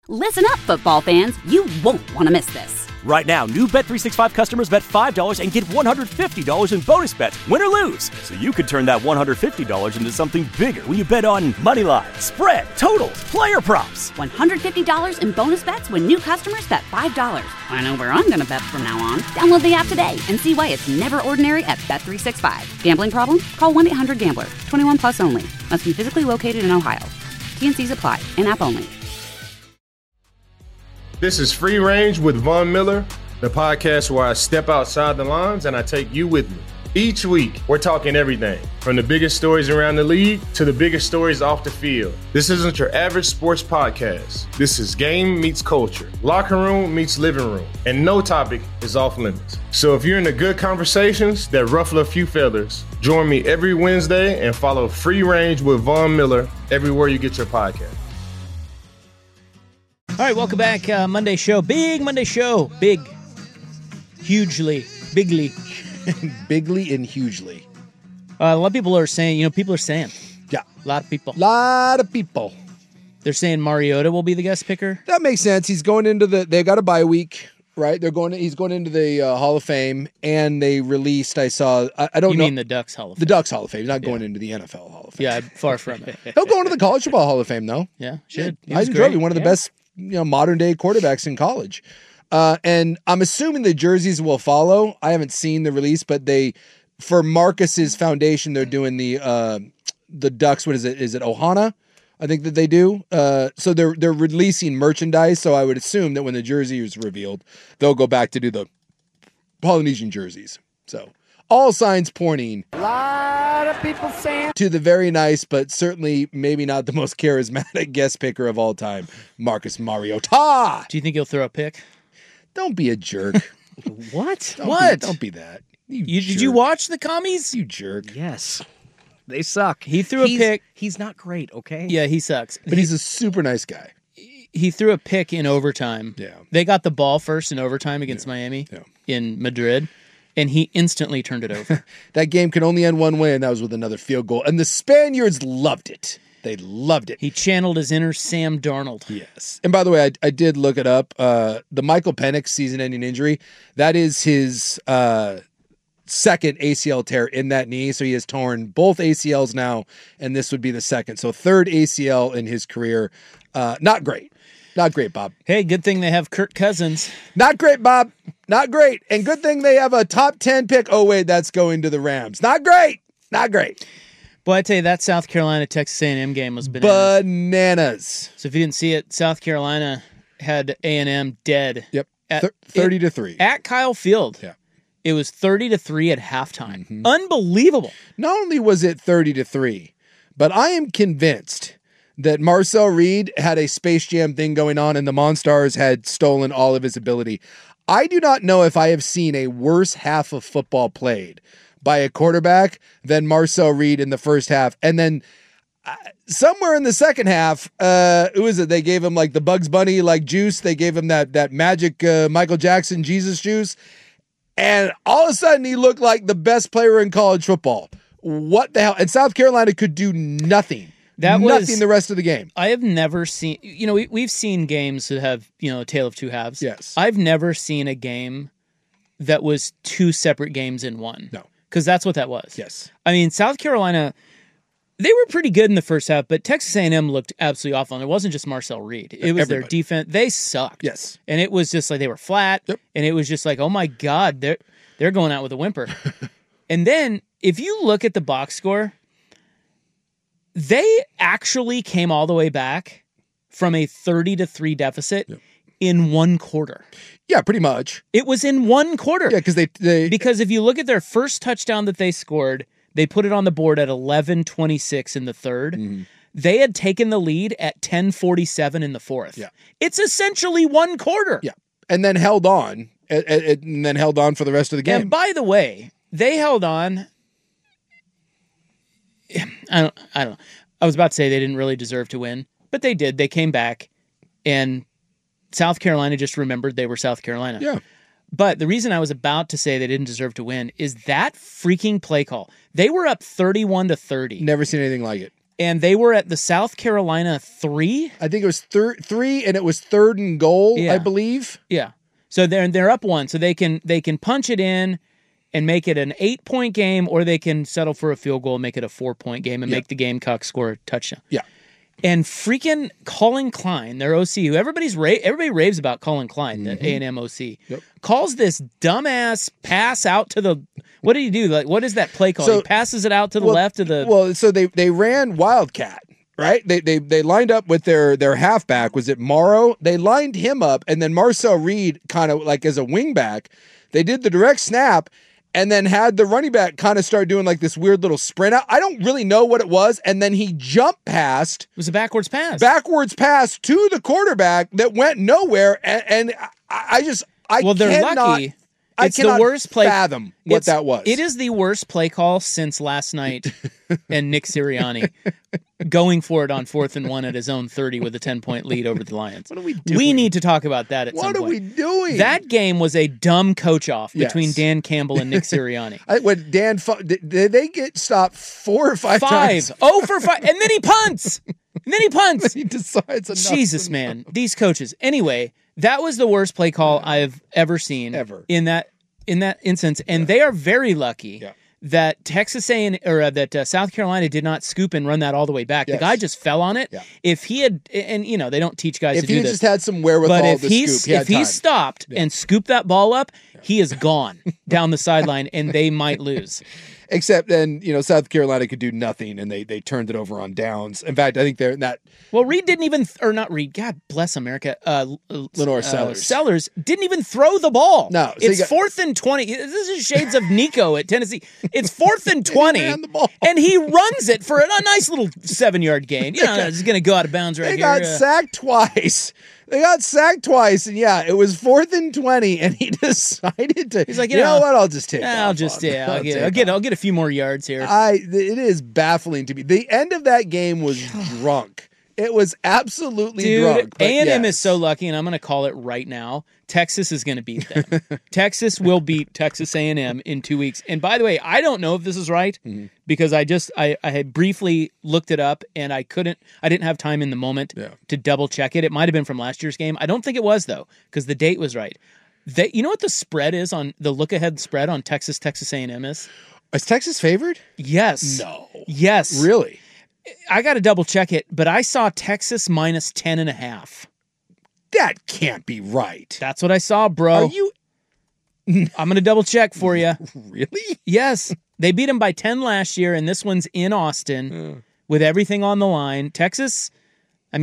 Listen up, football fans. You won't want to miss this. Right now, new Bet365 customers bet $5 and get $150 in bonus bets, win or lose. So you could turn that $150 into something bigger when you bet on moneyline, spread, totals, player props. $150 in bonus bets when new customers bet $5. I know where I'm going to bet from now on. Download the app today and see why it's never ordinary at Bet365. Gambling problem? Call 1-800-GAMBLER. 21 plus only. Must be physically located in Ohio. T&Cs apply. In-app only. This is Free Range with Von Miller, the podcast where I step outside the lines and I take you with me. Each week, we're talking everything, from the biggest stories around the league to the biggest stories off the field. This isn't your average sports podcast. This is game meets culture, locker room meets living room, and no topic is off limits. So if you're into good conversations that ruffle a few feathers, join me every Wednesday and follow Free Range with Von Miller everywhere you get your podcast. All right, welcome back. Monday show. Big Monday show. Big. Hugely. Bigly. Bigly and hugely. A lot of people are saying, Yeah. A lot of people. They're saying Mariota will be the guest picker. That makes sense. He's going into they got a bye week, right? He's going into the Hall of Fame, and they released, I saw, I don't know. You mean the Ducks Hall of Fame? The Ducks Hall of Fame. He's not going into the NFL Hall of Fame. Yeah, far from it. He'll go into the College Football Hall of Fame, though. Yeah, should. Heisman Trophy, one of the best modern day quarterbacks in college. And I'm assuming the jerseys will follow. I haven't seen the release, but for Marcus's foundation, they're doing the Ducks. What is it? Is it Ohana? I think that they do. So they're releasing merchandise. So I would assume that when the jersey is revealed, they'll go back to do the Polynesian jerseys. So all signs pointing. A lot of people saying to the very nice, but certainly maybe not the most charismatic guest picker of all time, Marcus Mariota. Do you think he'll throw a pick? Don't be a jerk. What? Don't be that. Did you watch the commies? You jerk. Yes. They suck. He threw a pick. He's not great, okay? Yeah, he sucks. But he's a super nice guy. He threw a pick in overtime. Yeah. They got the ball first in overtime against Miami in Madrid, and he instantly turned it over. That game could only end one way, and that was with another field goal. And the Spaniards loved it. They loved it. He channeled his inner Sam Darnold. Yes. And by the way, I did look it up. The Michael Penix season-ending injury, that is his second ACL tear in that knee. So he has torn both ACLs now, and this would be the second. So third ACL in his career. Not great. Not great, Bob. Hey, good thing they have Kirk Cousins. Not great, Bob. Not great. And good thing they have a top 10 pick. Oh, wait, that's going to the Rams. Not great. Not great. Boy, I tell you, that South Carolina-Texas A&M game was bananas. Bananas. So if you didn't see it, South Carolina had A&M dead. Yep. 30-3. At Kyle Field. Yeah. It was 30-3 at halftime. Mm-hmm. Unbelievable. Not only was it 30-3, but I am convinced that Marcel Reed had a Space Jam thing going on and the Monstars had stolen all of his ability. I do not know if I have seen a worse half of football played by a quarterback than Marcel Reed in the first half. And then somewhere in the second half, who is it? They gave him like the Bugs Bunny like juice. They gave him that magic Michael Jackson Jesus juice. And all of a sudden he looked like the best player in college football. What the hell? And South Carolina could do nothing. Nothing the rest of the game. I have never seen, we've seen games that have, a tale of two halves. Yes. I've never seen a game that was two separate games in one. No. Because that's what that was. Yes. I mean, South Carolina, they were pretty good in the first half, but Texas A&M looked absolutely awful. And it wasn't just Marcel Reed. It was their defense. They sucked. Yes. And it was just like they were flat. Yep. And it was just like, oh my God, they're going out with a whimper. And then if you look at the box score, they actually came all the way back from a 30-3 deficit in one quarter. Yeah, pretty much. It was in one quarter. Yeah, because if you look at their first touchdown that they scored, they put it on the board at 11:26 in the third. Mm-hmm. They had taken the lead at 10:47 in the fourth. Yeah. It's essentially one quarter. Yeah. And then held on. And then held on for the rest of the game. And by the way, they held on. I don't know. I was about to say they didn't really deserve to win, but they did. They came back, and South Carolina just remembered they were South Carolina. Yeah. But the reason I was about to say they didn't deserve to win is that freaking play call. They were up 31-30. Never seen anything like it. and they were at the South Carolina 3. I think it was 3, and it was 3rd and goal, Yeah. I believe. Yeah. So they're up 1, so they can punch it in and make it an 8-point game, or they can settle for a field goal and make it a 4-point game and make the Gamecocks score a touchdown. Yeah. And freaking Colin Klein, their OC, who everybody raves about Colin Klein, the A&M OC, calls this dumbass pass out to the. What did he do? Like, what is that play called? So- He passes it out to the left of the. Well, so they ran Wildcat, right? They lined up with their halfback. Was it Morrow? They lined him up, and then Marcel Reed kind of like as a wingback. They did the direct snap, and then had the running back kind of start doing like this weird little sprint out. I don't really know what it was, and then he jumped past. It was a backwards pass. Backwards pass to the quarterback that went nowhere, and Well, they're lucky. It's the worst play. Fathom what that was. It is the worst play call since last night, and Nick Sirianni going for it on 4th and 1 at his own 30 with a 10-point lead over the Lions. What are we doing? We need to talk about that at some What point. are we doing? That game was a dumb coach off between Yes. Dan Campbell and Nick Sirianni. When Dan did they get stopped 4 or 5 times? 0 for 5, and then he punts. He decides enough. Jesus, man, these coaches. Anyway, that was the worst play call I've ever seen Ever. in that instance, and they are very lucky that Texas that South Carolina did not scoop and run that all the way back. Yes. The guy just fell on it. Yeah. If he had, and they don't teach guys If to do he this, just had some wherewithal but if to he scoop, he had time. stopped and scooped that ball up, he is gone down the sideline, and they might lose. Except then, South Carolina could do nothing, and they turned it over on downs. In fact, I think they're in that. Well, Reed didn't even, or not Reed, God bless America. Lenore Sellers. Sellers didn't even throw the ball. No, so it's you got- 4th and 20. This is shades of Nico at Tennessee. It's 4th and 20, ran the ball. and he runs it for a nice little 7-yard gain. It's going to go out of bounds right They here. got sacked twice. And it was 4th and 20, and he decided to. He's like, you know what? I'll just take. I'll get a few more yards here. It is baffling to me. The end of that game was drunk. It was absolutely Dude, drunk. but A&M yes. is so lucky, and I'm going to call it right now. Texas is going to beat them. Texas will beat Texas A&M in 2 weeks. And by the way, I don't know if this is right because I had briefly looked it up, and I didn't have time in the moment to double check it. It might have been from last year's game. I don't think it was, though, because the date was right. You know what the spread is on the look-ahead spread on Texas A&M is? Is Texas favored? Yes. No. Yes. Really? I got to double check it, but I saw Texas minus 10.5. That can't be right. That's what I saw, bro. Are you I'm going to double check for you. really? Yes. They beat them by 10 last year, and this one's in Austin with everything on the line. Texas, I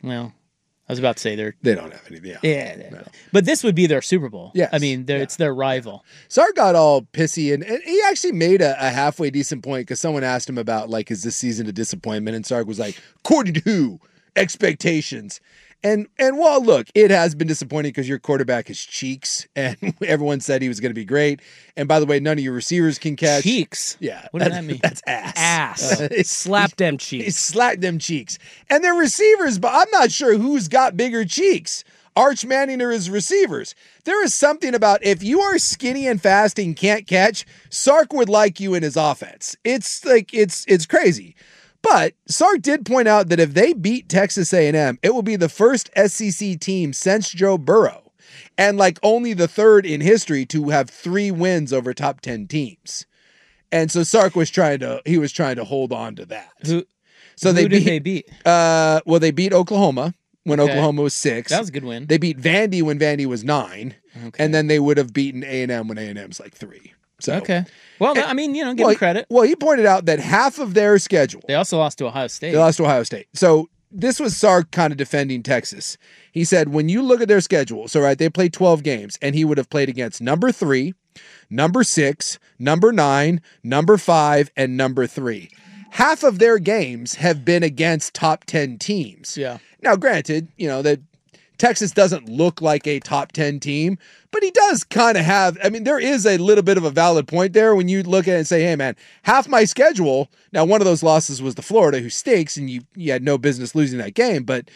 was about to say They don't have anything. Yeah. But this would be their Super Bowl. Yes. It's their rival. Sark got all pissy, and he actually made a halfway decent point because someone asked him about, like, is this season a disappointment? And Sark was like, according to who? Expectations. And well, look, it has been disappointing because your quarterback is cheeks, and everyone said he was going to be great. And by the way, none of your receivers can catch. Cheeks? Yeah. What does that mean? That's ass. Ass. Slap them He cheeks. slapped them cheeks. And they're receivers, but I'm not sure who's got bigger cheeks. Arch Manning or his receivers. There is something about if you are skinny and fast and can't catch, Sark would like you in his offense. It's crazy. But Sark did point out that if they beat Texas A&M, it will be the first SEC team since Joe Burrow, and like only the third in history to have 3 wins over top 10 teams. And so Sark was trying to hold on to that. Who So did they beat? They beat Oklahoma when Okay. Oklahoma was 6. That was a good win. They beat Vandy when Vandy was 9, Okay. and then they would have beaten A&M when A&M's like 3. So Okay. Well, give them credit. Well, he pointed out that half of their schedule, They also lost to Ohio State. they lost to Ohio State. So this was Sark kind of defending Texas. He said, when you look at their schedule, so right, they played 12 games, and he would have played against number 3, number 6, number 9, number 5, and number 3. Half of their games have been against top 10 teams. Yeah. Now, granted, that Texas doesn't look like a top 10 team, but he does kind of have, there is a little bit of a valid point there when you look at it and say, hey, man, half my schedule, now one of those losses was to Florida, who stinks, and you had no business losing that game, but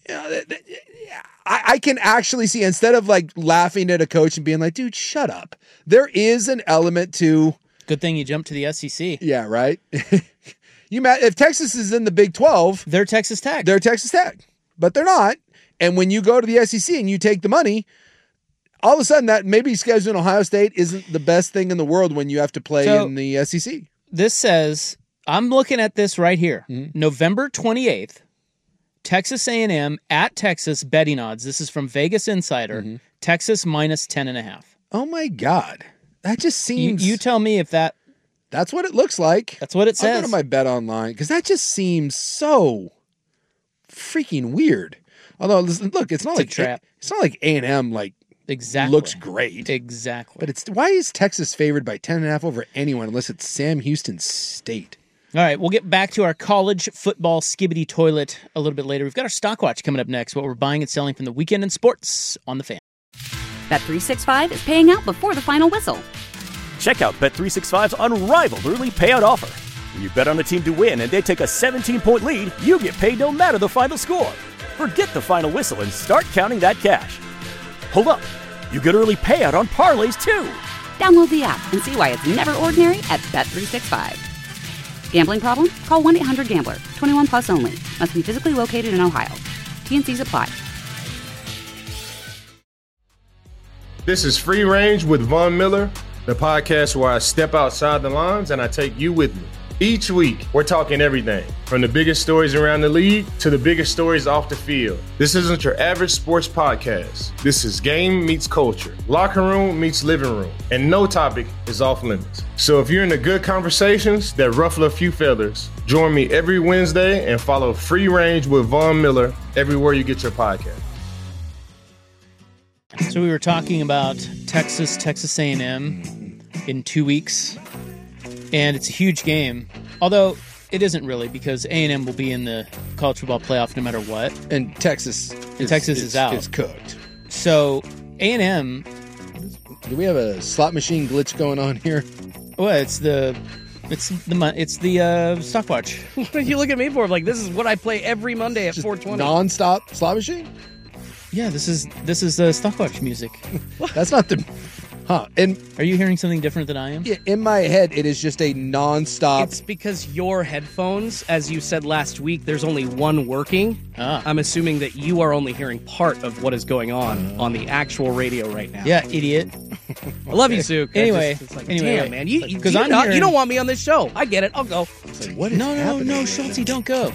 I can actually see, instead of like laughing at a coach and being like, dude, shut up, there is an element to, Good thing you jumped to the SEC. yeah, right? If Texas is in the Big 12, They're Texas Tech. they're Texas Tech, but they're not. And when you go to the SEC and you take the money, all of a sudden that maybe scheduling Ohio State isn't the best thing in the world when you have to play in the SEC. This says, I'm looking at this right here. November 28th, Texas A&M at Texas betting odds. This is from Vegas Insider. Texas minus 10.5. Oh my God. That just seems... You tell me if that's what it looks like. That's what it says. I'll go to my bet online because that just seems so freaking weird. Although, listen, look, it's not like trap. It's not like A&M exactly looks great. Exactly. But why is Texas favored by 10.5 over anyone unless it's Sam Houston State? All right, we'll get back to our college football skibbity toilet a little bit later. We've got our stock watch coming up next, what we're buying and selling from the weekend in sports on the Fan. Bet365 is paying out before the final whistle. Check out Bet365's unrivaled early payout offer. When you bet on a team to win and they take a 17-point lead, you get paid no matter the final score. Forget the final whistle and start counting that cash. Hold up. You get early payout on parlays, too. Download the app and see why it's never ordinary at Bet365. Gambling problem? Call 1-800-GAMBLER. 21 plus only. Must be physically located in Ohio. T&Cs apply. This is Free Range with Von Miller, the podcast where I step outside the lines and I take you with me. Each week, we're talking everything from the biggest stories around the league to the biggest stories off the field. This isn't your average sports podcast. This is game meets culture, locker room meets living room, and no topic is off limits. So if you're into good conversations that ruffle a few feathers, join me every Wednesday and follow Free Range with Von Miller everywhere you get your podcast. So we were talking about Texas A&M in 2 weeks. And it's a huge game, although it isn't really because A&M will be in the college football playoff no matter what. And Texas is out. It's cooked. So A&M... Do we have a slot machine glitch going on here? Well, it's the stopwatch. What do you look at me for? Like, this is what I play every Monday at 4:20. Non-stop slot machine? Yeah, this is the stopwatch music. That's not the... Huh. And are you hearing something different than I am? Yeah, in my head, it is just a non-stop... It's because your headphones, as you said last week, there's only one working. I'm assuming that you are only hearing part of what is going on the actual radio right now. Yeah, idiot. I love you, Suk. Anyway, damn, man. You I'm you don't want me on this show. I get it. I'll go. What is happening? No, Schultze, don't go.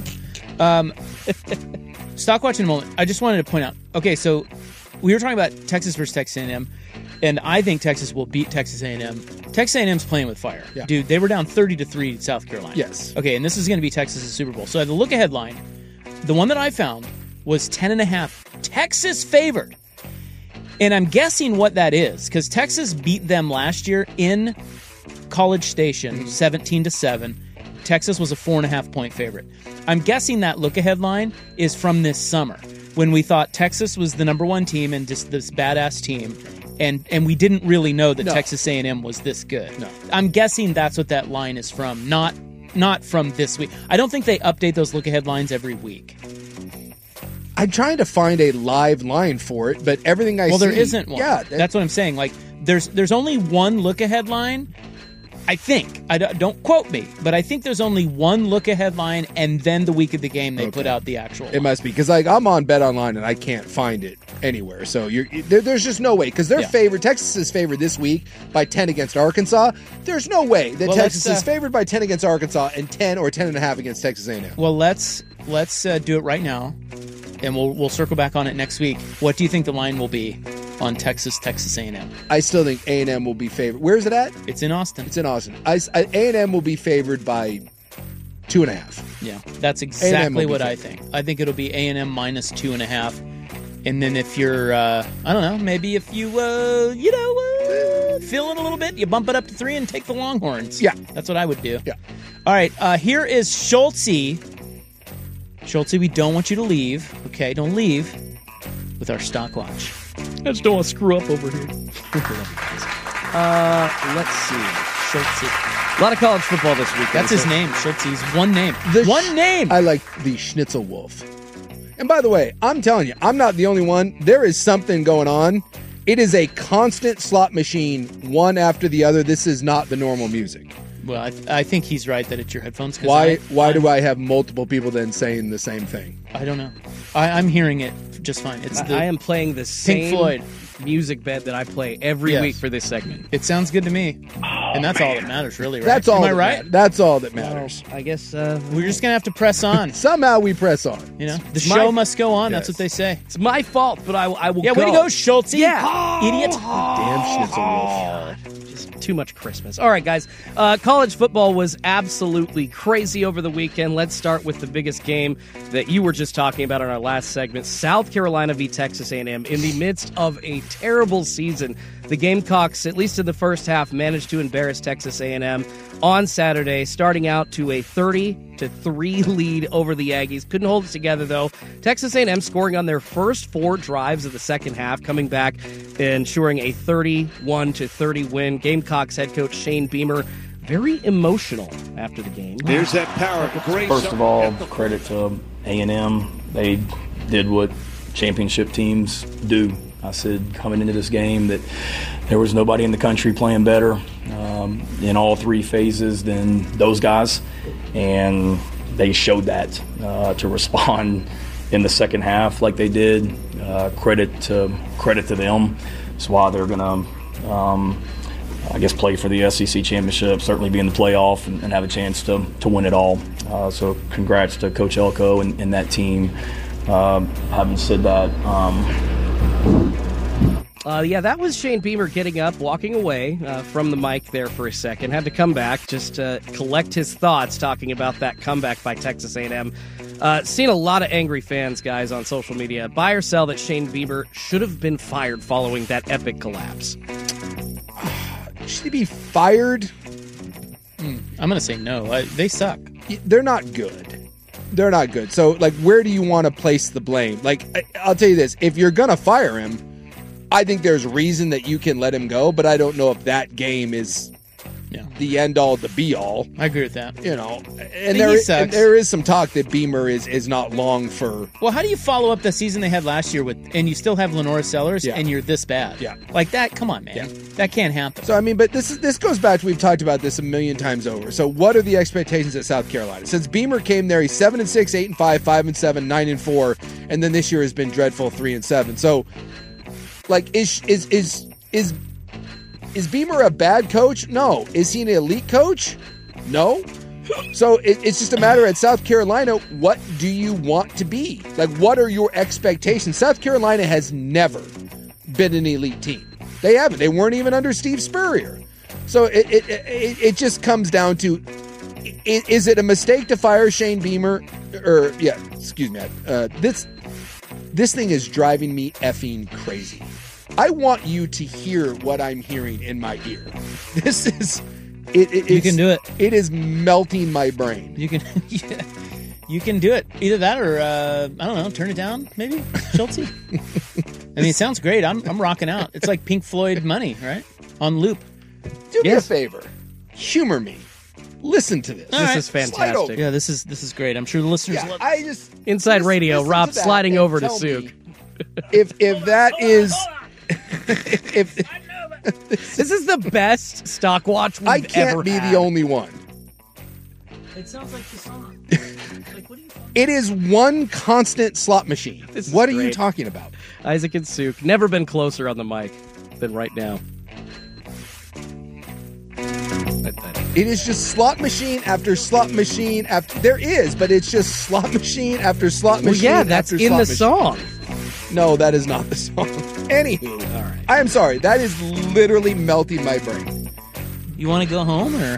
Stockwatch in a moment. I just wanted to point out. Okay, so we were talking about Texas versus Texas A&M. And I think Texas will beat Texas A&M. Texas A&M's playing with fire. Yeah. Dude, they were down 30-3 at South Carolina. Yes. Okay, and this is going to be Texas' Super Bowl. So the look-ahead line, the one that I found was 10.5. Texas favored. And I'm guessing what that is, because Texas beat them last year in College Station, 17-7. Texas was a 4.5-point favorite. I'm guessing that look-ahead line is from this summer, when we thought Texas was the number one team and just this badass team. And we didn't really know that Texas A&M was this good. No. I'm guessing that's what that line is from, not from this week. I don't think they update those look-ahead lines every week. I'm trying to find a live line for it, but everything I see... Well, there isn't one. Yeah. That's what I'm saying. Like, there's only one look-ahead line, I think. Don't quote me, but I think there's only one look-ahead line, and then the week of the game they put out the actual It must be, because I'm on Bet Online and I can't find it anywhere. So there's just no way, because they're favored. Texas is favored this week by 10 against Arkansas. There's no way that Texas is favored by 10 against Arkansas and 10 or 10.5 against Texas A&M. Well, let's do it right now, and we'll circle back on it next week. What do you think the line will be on Texas A&M? I still think A&M will be favored. Where is it at? It's in Austin. It's in Austin. A&M will be favored by 2.5. Yeah, that's exactly what I think. I think it'll be A&M minus 2.5. And then if you're, I don't know, maybe if you, feeling a little bit, you bump it up to 3 and take the Longhorns. Yeah. That's what I would do. Yeah. All right, here is Schultze. Schultze, we don't want you to leave. Okay, don't leave with our stock watch. I just don't want to screw up over here. Let's see. Schultze. A lot of college football this week. That's his name, Schultze. He's one name. One name! I like the Schnitzel Wolf. And by the way, I'm telling you, I'm not the only one. There is something going on. It is a constant slot machine, one after the other. This is not the normal music. Well, I think he's right that it's your headphones. Why do I have multiple people then saying the same thing? I don't know. I'm hearing it just fine. I am playing the same Pink Floyd music bed that I play every week for this segment. It sounds good to me. And that's all that matters, really, right? That's all. Am I right? That's all that matters. I guess we're just gonna have to press on. Somehow we press on. You know, the show must go on. Yes. That's what they say. It's my fault, but I will. Yeah, go. way to go, Schultz. Yeah, idiot. Damn schnitzel wolf. Just too much Christmas. All right, guys. College football was absolutely crazy over the weekend. Let's start with the biggest game that you were just talking about in our last segment: South Carolina v. Texas A&M. In the midst of a terrible season, the Gamecocks, at least in the first half, managed to embarrass Texas A&M on Saturday, starting out to a 30-3 lead over the Aggies. Couldn't hold it together, though. Texas A&M scoring on their first 4 drives of the second half, coming back, ensuring a 31-30 win. Gamecocks head coach Shane Beamer very emotional after the game. There's that power. Great. First of all, credit to A&M. They did what championship teams do. I said coming into this game that there was nobody in the country playing better in all 3 phases than those guys, and they showed that to respond in the second half like they did. Credit to them. That's why they're gonna, I guess, play for the SEC championship, certainly be in the playoff and have a chance to win it all. So congrats to Coach Elko and that team. Having said that. That was Shane Beamer getting up, walking away from the mic there for a second. Had to come back just to collect his thoughts, talking about that comeback by Texas A&M. Seen a lot of angry fans, guys, on social media. Buy or sell that Shane Beamer should have been fired following that epic collapse. Should he be fired? I'm going to say no. They suck. They're not good. They're not good. So, like, where do you want to place the blame? Like, I'll tell you this. If you're going to fire him, I think there's reason that you can let him go, but I don't know if that game is the end-all, the be-all. I agree with that. You know, and there is some talk that Beamer is not long for... Well, how do you follow up the season they had last year and you still have Lenora Sellers and you're this bad? Yeah. Like that, come on, man. Yeah. That can't happen. So, I mean, but this goes back to, we've talked about this a million times over. So what are the expectations at South Carolina? Since Beamer came there, he's 7-6, 8-5, 5-7, 9-4, and then this year has been dreadful, 3-7. So... Like, is Beamer a bad coach? No. Is he an elite coach? No. So it's just a matter at South Carolina, what do you want to be? Like, what are your expectations? South Carolina has never been an elite team. They haven't. They weren't even under Steve Spurrier. So it just comes down to, is it a mistake to fire Shane Beamer? This thing is driving me effing crazy. I want you to hear what I'm hearing in my ear. This is... You can do it. It is melting my brain. You can... You can do it. Either that or, I don't know, turn it down, maybe? Schultz? I mean, it sounds great. I'm rocking out. It's like Pink Floyd Money, right? On loop. Do me a favor. Humor me. Listen to this. This is fantastic. Yeah, this is great. I'm sure the listeners love it. Inside Radio, Rob sliding over to Souk. If that is... This is the best stock watch we've ever had. I can't be the only one. It sounds like the song. Like, what are you talking It is one constant slot machine. What are you great. talking about? Isaac and Souk, never been closer on the mic than right now. It is just slot machine after slot machine after... There is, but it's just slot machine after slot machine. Well, yeah, that's in the song. No, that is not the song. Anywho, all right. I am sorry. That is literally melting my brain. You want to go home, or...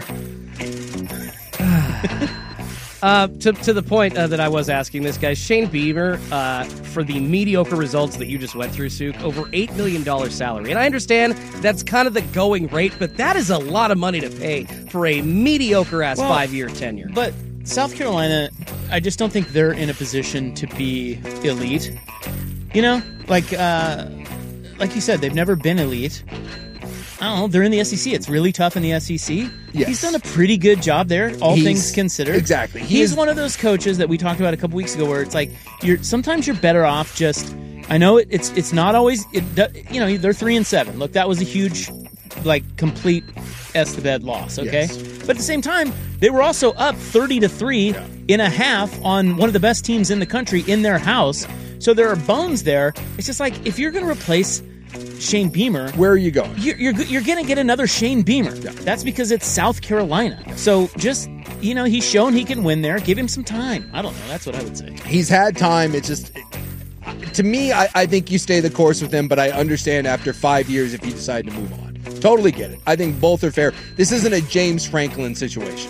To the point that I was asking this guy, Shane Beamer, for the mediocre results that you just went through, Souk, over $8 million salary. And I understand that's kind of the going rate, but that is a lot of money to pay for a mediocre-ass 5-year tenure. But South Carolina, I just don't think they're in a position to be elite. You know? Like you said, they've never been elite. I don't know. They're in the SEC. It's really tough in the SEC. Yes. He's done a pretty good job there, all things considered. Exactly. He's one of those coaches that we talked about a couple weeks ago where it's like, sometimes you're better off just... I know it's not always... they're 3-7. Look, that was a huge, complete S-to-bed loss, okay? Yes. But at the same time, they were also up 30-3 in a half on one of the best teams in the country in their house. So there are bones there. It's just like, if you're going to replace Shane Beamer, Where are you going? you're going to get another Shane Beamer. That's because it's South Carolina. So just, he's shown he can win there. Give him some time. I don't know. That's what I would say. He's had time. It's just, to me, I think you stay the course with him, but I understand after 5 years if you decide to move on. Totally get it. I think both are fair. This isn't a James Franklin situation.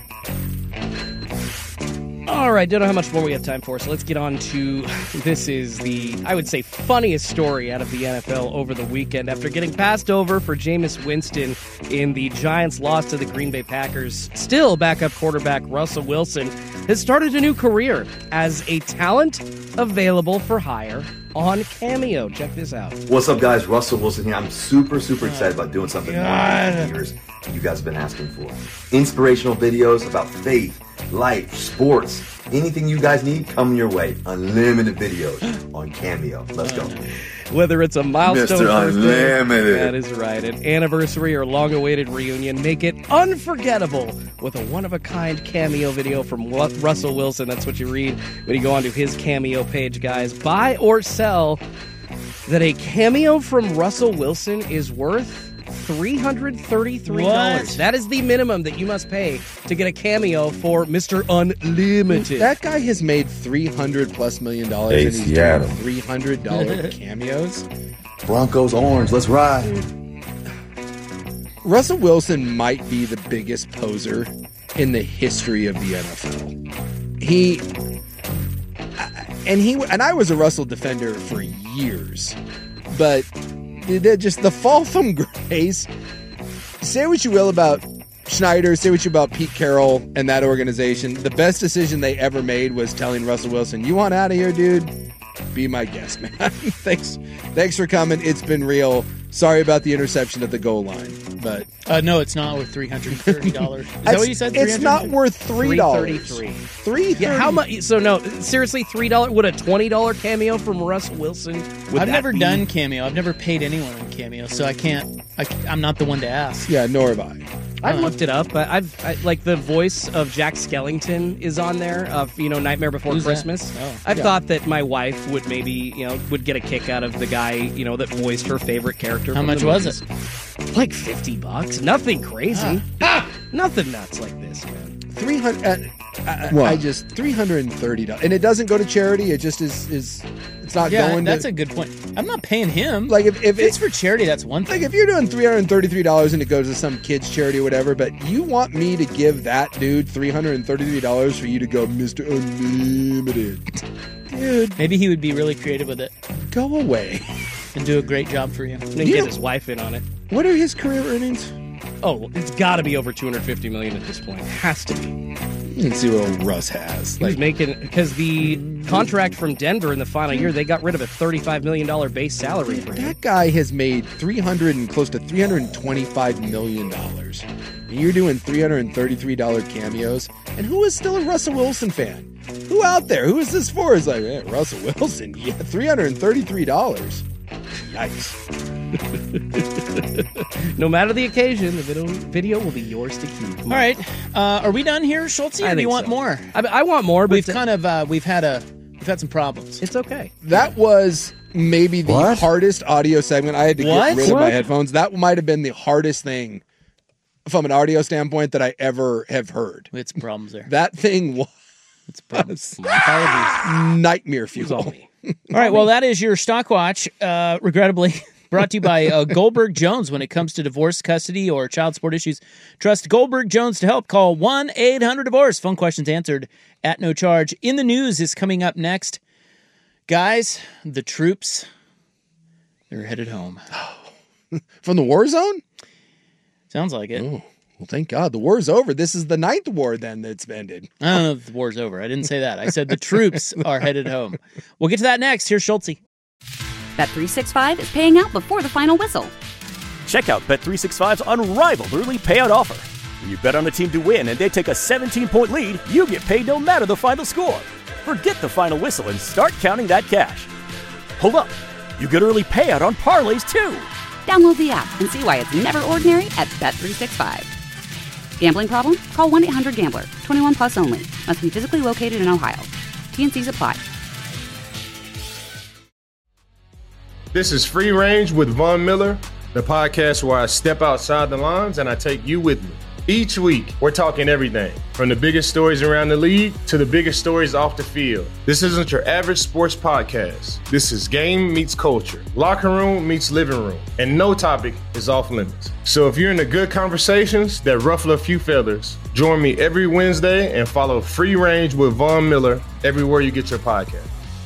All right, don't know how much more we have time for, so let's get on to, this is the, I would say, funniest story out of the NFL over the weekend. After getting passed over for Jameis Winston in the Giants' loss to the Green Bay Packers, still backup quarterback Russell Wilson has started a new career as a talent available for hire on Cameo. Check this out. What's up, guys? Russell Wilson here. I'm super excited about doing something more than years you guys have been asking for. Inspirational videos about faith, life, sports, anything you guys need, come your way. Unlimited videos on Cameo. Let's go. Whether it's a milestone Mr. birthday, Unlimited. that is right, an anniversary or long-awaited reunion, make it unforgettable with a one-of-a-kind Cameo video from Russell Wilson. That's what you read when you go onto his Cameo page, guys. Buy or sell that a cameo from Russell Wilson is worth $333. What? That is the minimum that you must pay to get a cameo for Mr. Unlimited. That guy has made $300+ million and he's doing $300 cameos. Broncos orange. Let's ride. Russell Wilson might be the biggest poser in the history of the NFL. And I was a Russell defender for years, but just the fall from grace. Say what you will about Schneider, say what you will about Pete Carroll and that organization. The best decision they ever made was telling Russell Wilson, "You want out of here, dude? Be my guest, man." Thanks for coming. It's been real. Sorry about the interception at the goal line, but No, it's not worth $330. Is that what you said? It's not worth $3. $333. Yeah, how much? So no, seriously, $3. Would a $20 cameo from Russell Wilson? I've never done Cameo. I've never paid anyone on Cameo, so I'm not the one to ask. Yeah, nor have I. I've looked it up. I like the voice of Jack Skellington is on there of Nightmare Before Who's Christmas. that? Oh. I've thought that my wife would maybe would get a kick out of the guy that voiced her favorite character. How from much the was movies. it? Like $50. Nothing crazy. Nothing nuts like this, man. $330, and it doesn't go to charity. It just is. It's not going. That's a good point. I'm not paying him. Like if it's for charity, that's one thing. Like if you're doing $333 and it goes to some kid's charity or whatever, but you want me to give that dude $333 for you to go Mr. Unlimited, dude? Maybe he would be really creative with it Go away. and do a great job for you. And get his wife in on it. What are his career earnings? Oh, it's got to be over $250 million at this point. It has to be. Let's see what old Russ has. He was making, because the contract from Denver in the final year, they got rid of a $35 million base salary for him. That guy has made $300 and close to $325 million. And you're doing $333 cameos. And who is still a Russell Wilson fan? Who out there? Who is this for? It's like, man, Russell Wilson, yeah, $333. Yikes. No matter the occasion, the video will be yours to keep. All right, are we done here, Schultz? Or do you want more? I want more, but we've had some problems. It's okay. That was maybe the hardest audio segment. I had to get rid of my headphones. That might have been the hardest thing from an audio standpoint that I ever have heard. We had some problems there. That thing was nightmare fuel. All right, well, that is your Stock Watch. Regrettably, brought to you by Goldberg Jones. When it comes to divorce, custody, or child support issues, trust Goldberg Jones to help. Call 1-800-DIVORCE. Phone questions answered at no charge. In the News is coming up next. Guys, the troops, they're headed home. From the war zone? Sounds like it. Oh, well, thank God. The war's over. This is the 9th war then that's ended. I don't know if the war's over. I didn't say that. I said the troops are headed home. We'll get to that next. Here's Schultz. Bet365 is paying out before the final whistle. Check out Bet365's unrivaled early payout offer. When you bet on a team to win and they take a 17-point lead, you get paid no matter the final score. Forget the final whistle and start counting that cash. Hold up. You get early payout on parlays, too. Download the app and see why it's never ordinary at Bet365. Gambling problem? Call 1-800-GAMBLER. 21 plus only. Must be physically located in Ohio. T&Cs apply. This is Free Range with Von Miller, the podcast where I step outside the lines and I take you with me. Each week, we're talking everything from the biggest stories around the league to the biggest stories off the field. This isn't your average sports podcast. This is game meets culture, locker room meets living room, and no topic is off limits. So if you're into good conversations that ruffle a few feathers, join me every Wednesday and follow Free Range with Von Miller everywhere you get your podcast.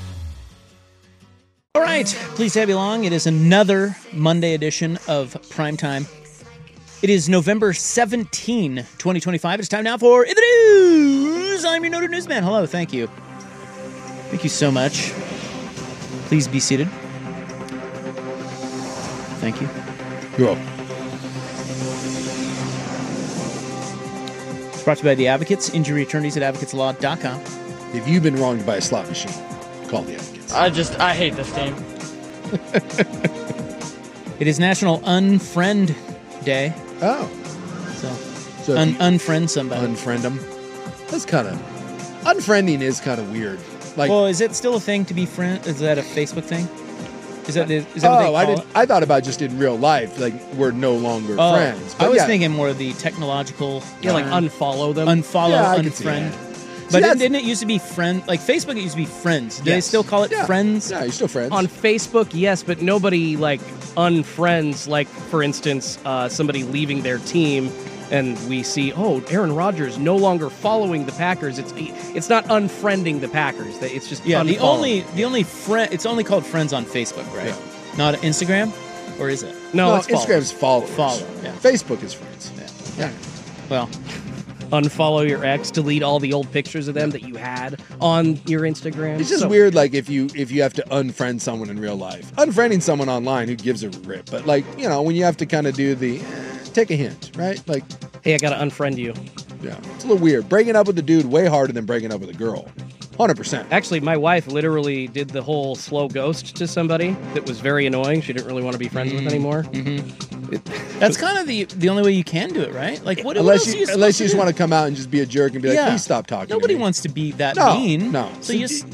All right, please have you along. It is another Monday edition of Primetime. It is November 17, 2025. It's time now for In the News. I'm your noted newsman. Hello, thank you. Thank you so much. Please be seated. Thank you. You're welcome. It's brought to you by The Advocates, injury attorneys at advocateslaw.com. If you've been wronged by a slot machine, call the Advocates. I hate this game. It is National Unfriend Day. Oh. So unfriend somebody. Unfriend them. That's kind of... Unfriending is kind of weird. Like, well, is it still a thing to be friend? Is that a Facebook thing? Is that what they call it? I thought about just in real life, like we're no longer friends. But I was thinking more of the technological. Yeah, like unfollow them. Unfollow, unfriend. But didn't it used to be friend? Like Facebook, it used to be friends. Do they still call it friends? Yeah, you're still friends. On Facebook, yes, but nobody like unfriends. Like for instance, somebody leaving their team, and we see, Aaron Rodgers no longer following the Packers. It's not unfriending the Packers. It's just unfollowing. the only friend. It's only called friends on Facebook, right? Yeah. Not Instagram, or is it? No, it's Instagram's followers. Follow. Yeah. Facebook is friends. Yeah. Well. Unfollow your ex, delete all the old pictures of them that you had on your Instagram. It's just weird, like if you have to unfriend someone in real life. Unfriending someone online, who gives a rip? But like, when you have to kind of do the take a hint, right? Like, hey, I gotta unfriend you. Yeah, it's a little weird. Breaking up with a dude way harder than breaking up with a girl. 100%. Actually, my wife literally did the whole slow ghost to somebody that was very annoying. She didn't really want to be friends with anymore. Mm-hmm. That's kind of the only way you can do it, right? Like, unless you just want to come out and just be a jerk and be like, please stop talking. Nobody to me. wants to be that mean. No. So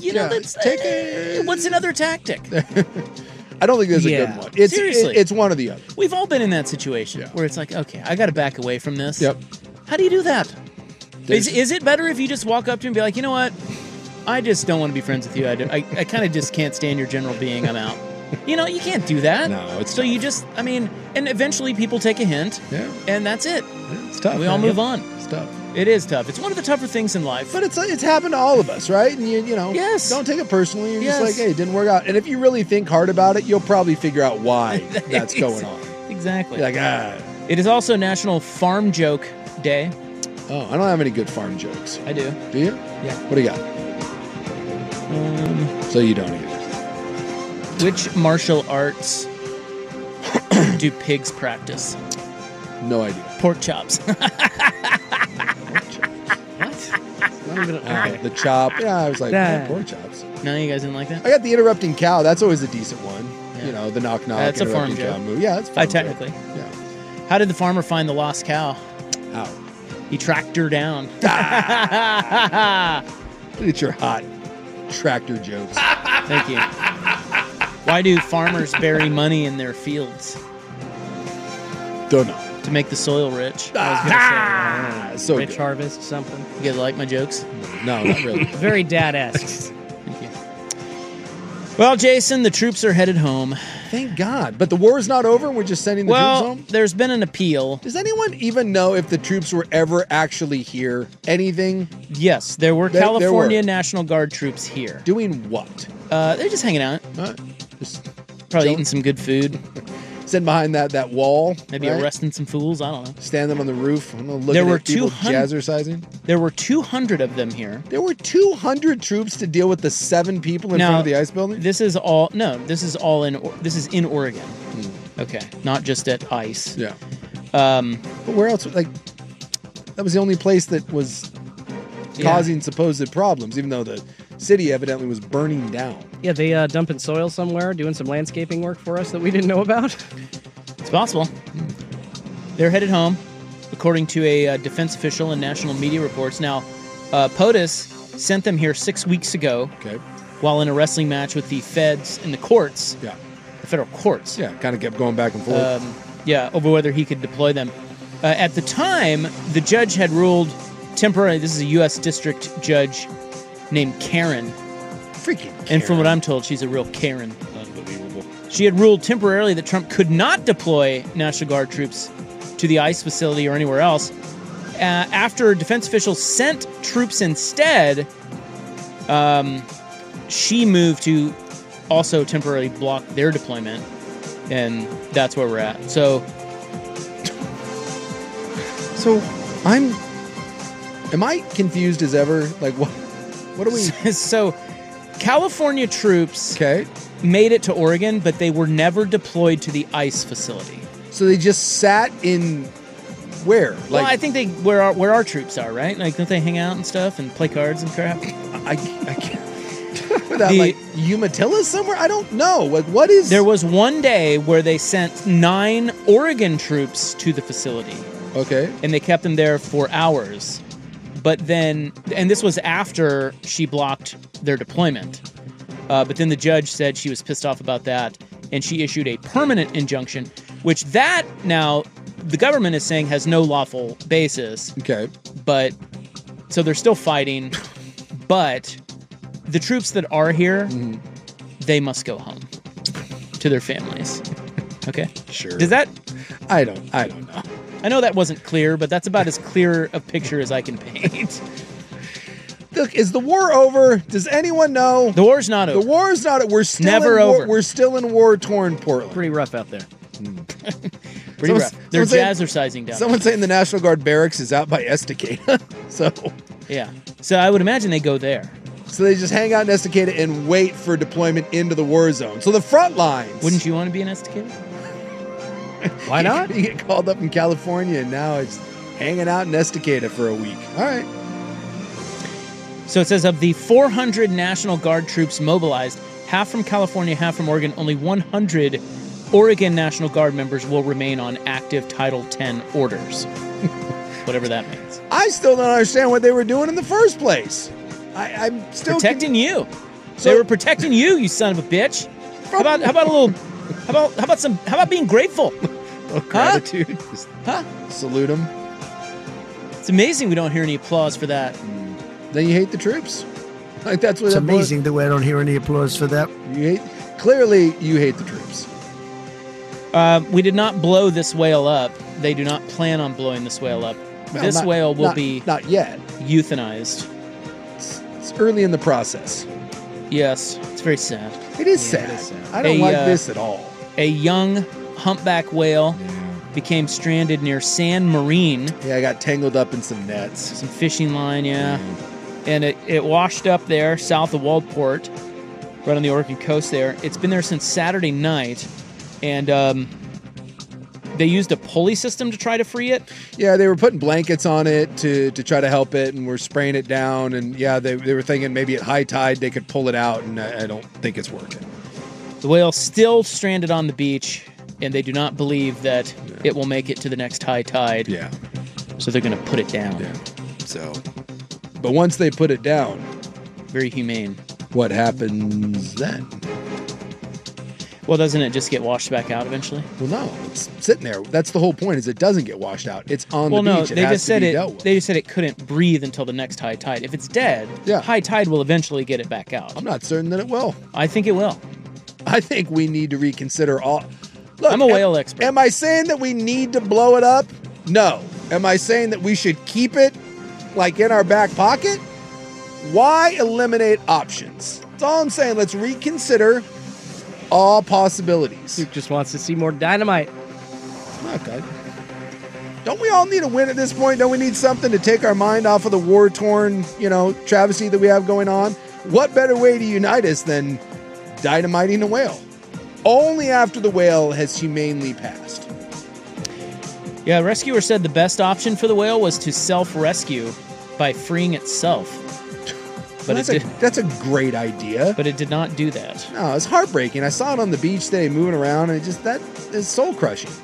what's another tactic? I don't think there's a good one. Seriously, it's one or the other. We've all been in that situation where it's like, okay, I got to back away from this. Yep. How do you do that? Is it better if you just walk up to him and be like, you know what? I just don't want to be friends with you. I kind of just can't stand your general being. I'm out. You can't do that. No, it's so tough. you just, and eventually people take a hint. Yeah. And that's it. Yeah, it's tough. We all move on. It's tough. It is tough. It's one of the tougher things in life. But it's happened to all of us, right? And yes. Don't take it personally. You're just like, hey, it didn't work out. And if you really think hard about it, you'll probably figure out why that's going on. Exactly. You're like, It is also National Farm Joke Day. Oh, I don't have any good farm jokes. I do. Do you? Yeah. What do you got? So you don't either. Which martial arts do pigs practice? No idea. Pork chops. What? The chop. Yeah, I was like, pork chops. No, you guys didn't like that? I got the interrupting cow. That's always a decent one. Yeah. The knock. That's a farm cow joke. move. Yeah, that's a farm technically. joke. Yeah. How did the farmer find the lost cow? How? He tracked her down. Look at your hot tractor jokes. Thank you. Why do farmers bury money in their fields? Don't know. To make the soil rich. I was going to say. So rich good. harvest, something. You guys like my jokes? No, not really. Very dad-esque. Thank you. Well, Jason, the troops are headed home. Thank God. But the war is not over. We're just sending the troops home? There's been an appeal. Does anyone even know if the troops were ever actually here? Anything? Yes, there were There California were. National Guard troops here. Doing what? They're just hanging out. Just Probably eating some good food. sitting behind that wall. Maybe arresting some fools. I don't know. Standing on the roof. I don't know, looking There were at people 200 jazzercising. There were 200 of them here. There were 200 troops to deal with the 7 people in front of the ice building? This is all in Oregon. Okay, not just at ICE. Yeah. But where else? Like, that was the only place that was causing supposed problems, even though the city evidently was burning down. Yeah, they dumping soil somewhere, doing some landscaping work for us that we didn't know about. It's possible. They're headed home. according to a defense official and national media reports. Now, POTUS sent them here 6 weeks ago while in a wrestling match with the feds and the courts. Yeah. The federal courts. Yeah, kind of kept going back and forth. Over whether he could deploy them. At the time, the judge had ruled temporarily. This is a U.S. district judge named Karen. Freaking Karen. And from what I'm told, she's a real Karen. Unbelievable. She had ruled temporarily that Trump could not deploy National Guard troops to the ICE facility or anywhere else. After defense officials sent troops instead, she moved to also temporarily block their deployment, and that's where we're at. So am I confused as ever? Like, what are we? So, California troops made it to Oregon, but they were never deployed to the ICE facility. So they just sat in where? Well, I think where our troops are, right? Like, don't they hang out and stuff and play cards and crap? I can't. Without like Umatilla somewhere? I don't know. What is? There was one day where they sent 9 Oregon troops to the facility. Okay. And they kept them there for hours. But then, and this was after she blocked their deployment. But then the judge said she was pissed off about that, and she issued a permanent injunction, which that now the government is saying has no lawful basis. Okay. But so they're still fighting, but the troops that are here, they must go home to their families. Okay? Sure. Does that? I don't know. I know that wasn't clear, but that's about as clear a picture as I can paint. Look, is the war over? Does anyone know? The war's not over. The war's not over. We're still never over. We're still in war-torn Portland. Pretty rough out there. Pretty rough. They're jazzercising down. Someone saying the National Guard barracks is out by Estacada. Yeah. So I would imagine they go there. So they just hang out in Estacada and wait for deployment into the war zone. So the front lines. Wouldn't you want to be in Estacada? Why not? You get called up in California, and now it's hanging out in Estacada for a week. All right. So it says of the 400 National Guard troops mobilized, half from California, half from Oregon, only 100 Oregon National Guard members will remain on active Title 10 orders. Whatever that means. I still don't understand what they were doing in the first place. I'm still protecting you. They were protecting you, you son of a bitch. How about being grateful? Gratitude. Huh? Salute them. It's amazing we don't hear any applause for that. Then you hate the troops. Like that's what. It's amazing that we don't hear any applause for that. Clearly, you hate the troops. We did not blow this whale up. They do not plan on blowing this whale up. Well, this whale will be not yet euthanized. It's early in the process. Yes, it's very sad. It is sad. I don't like this at all. A young humpback whale became stranded near San Marine. Yeah, I got tangled up in some nets. Some fishing line, And it washed up there south of Waldport, right on the Oregon coast there. It's been there since Saturday night, and they used a pulley system to try to free it. Yeah, they were putting blankets on it to try to help it, and we're spraying it down. And yeah, they were thinking maybe at high tide they could pull it out, and I don't think it's working. The whale's still stranded on the beach, and they do not believe that it will make it to the next high tide. Yeah. So they're going to put it down. Yeah. So, but once they put it down, very humane. What happens then? Well, doesn't it just get washed back out eventually? Well, no, it's sitting there. That's the whole point. Is it doesn't get washed out? It's on the beach. No, they just said They just said it couldn't breathe until the next high tide. If it's dead, high tide will eventually get it back out. I'm not certain that it will. I think it will. I think we need to reconsider all. Look, I'm a whale expert. Am I saying that we need to blow it up? No. Am I saying that we should keep it like in our back pocket? Why eliminate options? That's all I'm saying. Let's reconsider all possibilities. Duke just wants to see more dynamite. Okay. Don't we all need a win at this point? Don't we need something to take our mind off of the war-torn, travesty that we have going on? What better way to unite us than dynamiting a whale? Only after the whale has humanely passed. Yeah, a rescuer said the best option for the whale was to self-rescue by freeing itself. But that's a great idea. But it did not do that. No, it's heartbreaking. I saw it on the beach today moving around, and that is soul-crushing.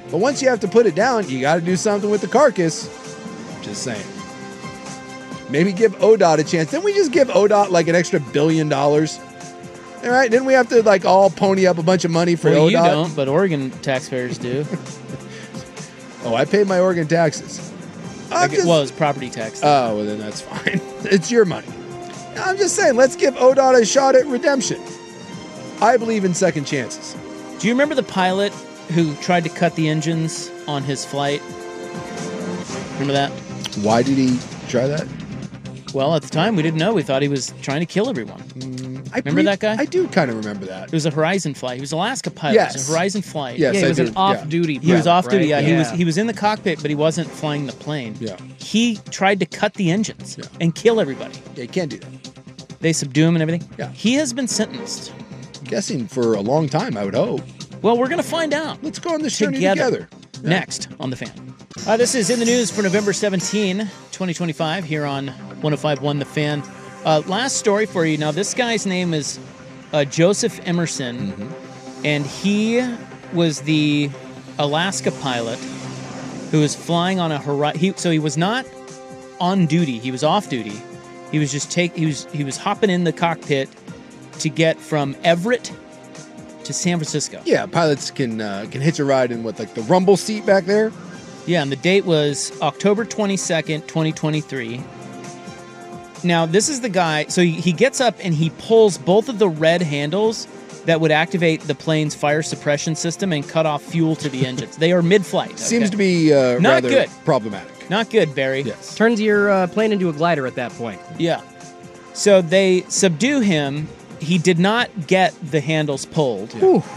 But once you have to put it down, you got to do something with the carcass. Just saying. Maybe give ODOT a chance. Didn't we just give ODOT like an extra $1 billion? All right, didn't we have to like all pony up a bunch of money for Well, ODOT? you don't, but Oregon taxpayers do. Oh, I paid my Oregon taxes. Well, it's property tax. Oh, well then that's fine. It's your money. I'm just saying, let's give ODOT a shot at redemption. I believe in second chances. Do you remember the pilot who tried to cut the engines on his flight? Remember that? Why did he try that? Well, at the time, we didn't know. We thought he was trying to kill everyone. Remember that guy? I do kind of remember that. It was a Horizon flight. He was an Alaska pilot. Yes. It was a Horizon flight. Yes, Yeah, he was I an do. off-duty He was pilot, off duty. right? Yeah, he was in the cockpit, but he wasn't flying the plane. Yeah. He tried to cut the engines and kill everybody. Yeah, you can't do that. They subdue him and everything. Yeah. He has been sentenced. I'm guessing for a long time, I would hope. Well, we're going to find out. Let's go on this journey together. Next on The Fan. This is In the News for November 17, 2025, here on 105.1 The Fan. Last story for you. Now, this guy's name is Joseph Emerson, and he was the Alaska pilot who was flying on a Horizon. So he was not on duty. He was off duty. He was just he was hopping in the cockpit to get from Everett to San Francisco. Yeah, pilots can hitch a ride in what, like the rumble seat back there? Yeah, and the date was October 22nd, 2023. Now, this is the guy, so he gets up and he pulls both of the red handles that would activate the plane's fire suppression system and cut off fuel to the engines. They are mid-flight. Seems to be Not rather good. problematic. Not good, Barry. Yes. Turns your plane into a glider at that point. Yeah. So they subdue him. He did not get the handles pulled.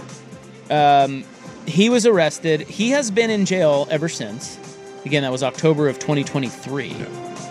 He was arrested. He has been in jail ever since. Again, that was October of 2023. Yeah.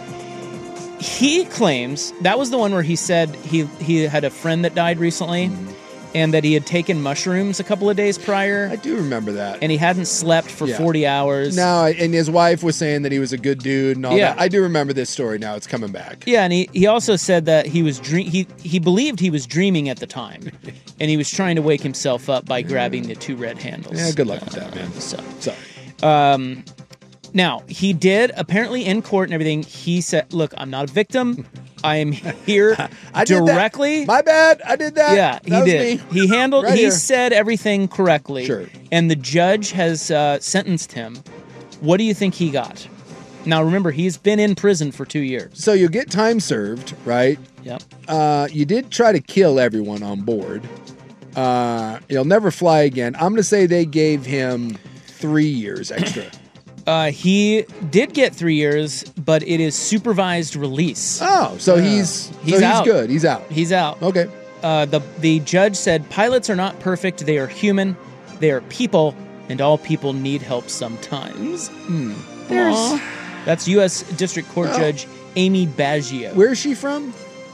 He claims that was the one where he said he had a friend that died recently and that he had taken mushrooms a couple of days prior. I do remember that. And he hadn't slept for 40 hours. No, and his wife was saying that he was a good dude and all that. I do remember this story now. It's coming back. Yeah, and he also said that he was he believed he was dreaming at the time. And he was trying to wake himself up by grabbing the two red handles. Yeah, good luck with that, man. Sorry. Now, he did, apparently in court and everything, he said, look, I'm not a victim. I am here directly. My bad. I did that. Yeah, that he did. Me. He handled, right he here. said everything correctly. Sure. And the judge has sentenced him. What do you think he got? Now, remember, he's been in prison for 2 years. So you'll get time served, right? Yep. You did try to kill everyone on board. You'll never fly again. I'm going to say they gave him 3 years extra. He did get 3 years, but it is supervised release. Oh, so he's out. Good. He's out. He's out. Okay. The judge said pilots are not perfect. They are human. They are people, and all people need help sometimes. That's U.S. District Court Judge Amy Baggio. Where is she from?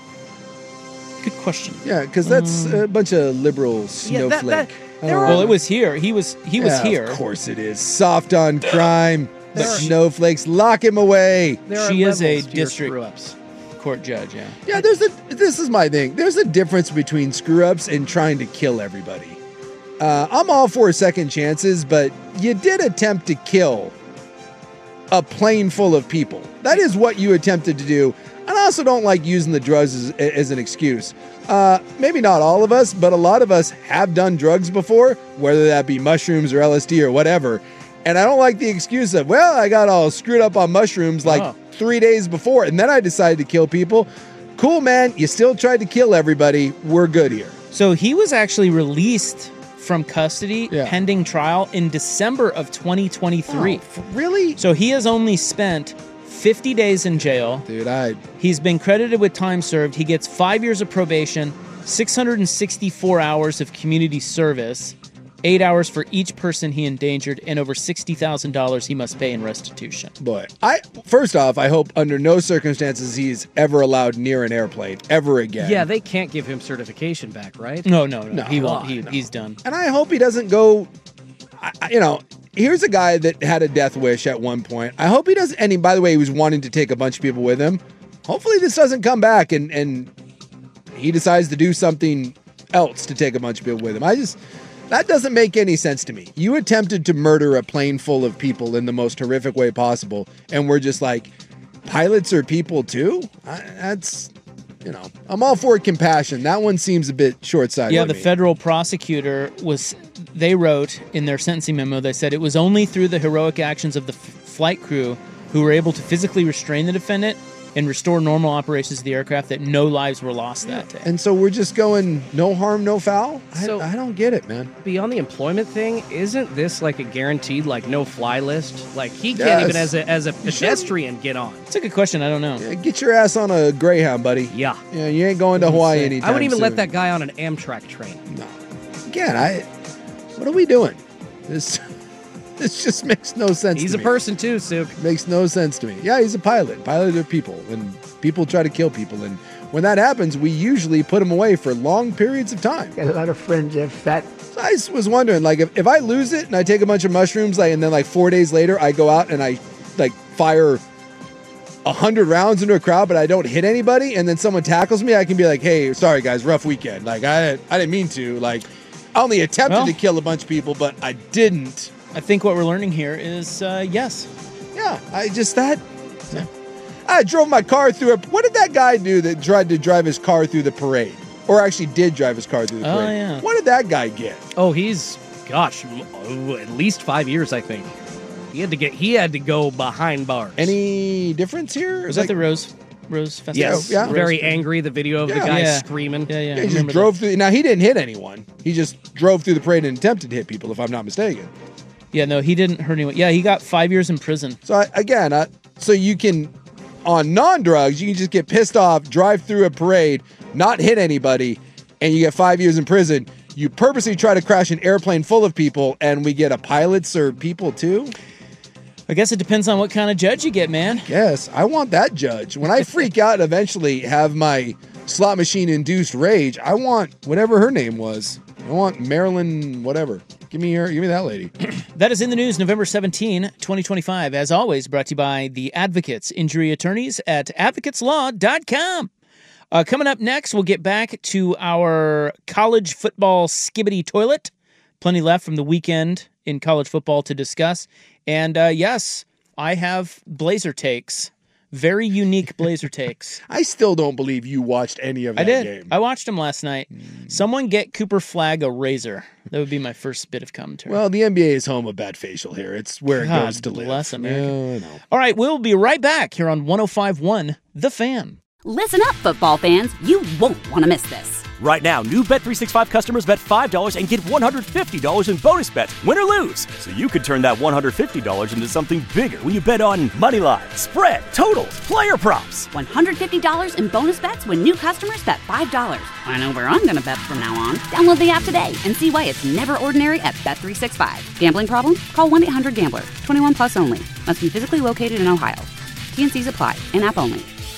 Good question. Yeah, because that's a bunch of liberal snowflake. Well, it was here. He was here. Of course it is. Soft on crime. Snowflakes. Lock him away. She is a district court judge, yeah. Yeah, this is my thing. There's a difference between screw-ups and trying to kill everybody. I'm all for second chances, but you did attempt to kill a plane full of people. That is what you attempted to do. And I also don't like using the drugs as an excuse. Maybe not all of us, but a lot of us have done drugs before, whether that be mushrooms or LSD or whatever. And I don't like the excuse of, well, I got all screwed up on mushrooms 3 days before, and then I decided to kill people. Cool, man. You still tried to kill everybody. We're good here. So he was actually released from custody pending trial in December of 2023. Oh, really? So he has only spent 50 days in jail. Dude, He's been credited with time served. He gets 5 years of probation, 664 hours of community service, 8 hours for each person he endangered, and over $60,000 he must pay in restitution. Boy, first off, I hope under no circumstances he's ever allowed near an airplane ever again. Yeah, they can't give him certification back, right? No. He won't. He's done. And I hope he doesn't go, here's a guy that had a death wish at one point. I hope he doesn't, and by the way, he was wanting to take a bunch of people with him. Hopefully this doesn't come back and he decides to do something else to take a bunch of people with him. That doesn't make any sense to me. You attempted to murder a plane full of people in the most horrific way possible, and we're just like, pilots are people too? That's, I'm all for compassion. That one seems a bit short-sighted. Yeah, the federal prosecutor they wrote in their sentencing memo, they said it was only through the heroic actions of the flight crew who were able to physically restrain the defendant and restore normal operations of the aircraft that no lives were lost that day. And so we're just going no harm, no foul? So, I don't get it, man. Beyond the employment thing, isn't this like a guaranteed no-fly list? Like, he can't even as a pedestrian get on. It's a good question. I don't know. Yeah, get your ass on a Greyhound, buddy. Yeah. Yeah, you ain't going to Hawaii anytime I wouldn't even soon. let that guy on an Amtrak train. No. Again, what are we doing? This just makes no sense to me. He's a person too, Suk. Makes no sense to me. Yeah, he's a pilot. Pilot are people, and people try to kill people. And when that happens, we usually put them away for long periods of time. Got a lot of friends that are fat. So I was wondering, if I lose it and I take a bunch of mushrooms, and then 4 days later I go out and I fire 100 rounds into a crowd, but I don't hit anybody, and then someone tackles me, I can be like, hey, sorry guys, rough weekend. I didn't mean to. I only attempted to kill a bunch of people, but I didn't. I think what we're learning here is yes. Yeah, I drove my car through what did that guy do that tried to drive his car through the parade? Or actually did drive his car through the parade? Oh, yeah. What did that guy get? Oh, he's, at least 5 years, I think. He had to go behind bars. Any difference here? Was that the Rose Festival? Yes. Yeah. Very angry, the video of the guy screaming. Yeah. He just drove through. Now, he didn't hit anyone. He just drove through the parade and attempted to hit people, if I'm not mistaken. Yeah, no, he didn't hurt anyone. Yeah, he got 5 years in prison. So, so you can, on non-drugs, you can just get pissed off, drive through a parade, not hit anybody, and you get 5 years in prison. You purposely try to crash an airplane full of people, and we get a pilots or people too? I guess it depends on what kind of judge you get, man. Yes, I want that judge. When I freak out and eventually have my slot machine-induced rage, I want whatever her name was. I want Marilyn whatever. Give me that lady. That is in the news, November 17, 2025. As always, brought to you by the Advocates Injury Attorneys at advocateslaw.com. Coming up next, we'll get back to our college football skibbity toilet. Plenty left from the weekend in college football to discuss. And yes, I have Blazer takes. Very unique Blazer takes. I still don't believe you watched any of that game. I watched them last night. Someone get Cooper Flagg a razor. That would be my first bit of commentary. Well, the NBA is home of bad facial hair. It's where it goes to live. Bless America. Yeah, I know. All right, we'll be right back here on 105.1 The Fan. Listen up, football fans. You won't want to miss this. Right now, new Bet365 customers bet $5 and get $150 in bonus bets, win or lose. So you could turn that $150 into something bigger when you bet on moneyline, spread, totals, player props. $150 in bonus bets when new customers bet $5. I know where I'm going to bet from now on. Download the app today and see why it's never ordinary at Bet365. Gambling problem? Call 1-800-GAMBLER. 21 plus only. Must be physically located in Ohio. T&Cs apply. In-app only.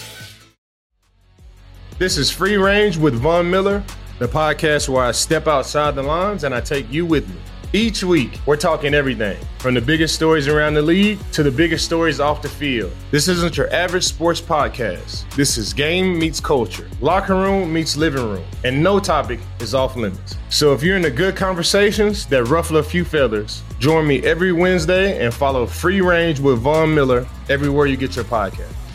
This is Free Range with Von Miller, the podcast where I step outside the lines and I take you with me. Each week, we're talking everything from the biggest stories around the league to the biggest stories off the field. This isn't your average sports podcast. This is game meets culture, locker room meets living room, and no topic is off limits. So if you're into good conversations that ruffle a few feathers, join me every Wednesday and follow Free Range with Von Miller everywhere you get your podcast.